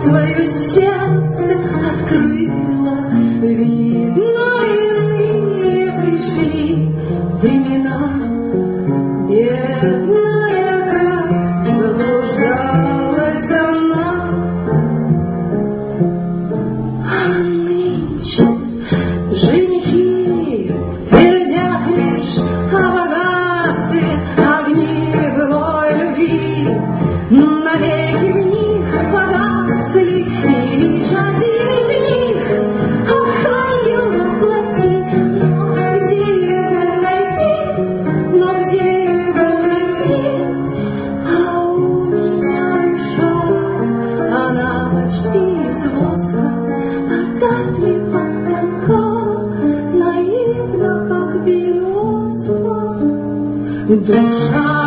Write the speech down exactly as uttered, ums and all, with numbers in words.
свое сердце открыла. Видно, иные пришли времена. Бедная, как заблуждалась она. А нынче женихи твердят лишь о богатстве, огни былой любви. Навеки в них погасли, и лишь один из них охладил воплоти. Но где его найти? Но где его найти? А у меня душа, она почти из воска, податлива, тонка, наивна, как березка. Душа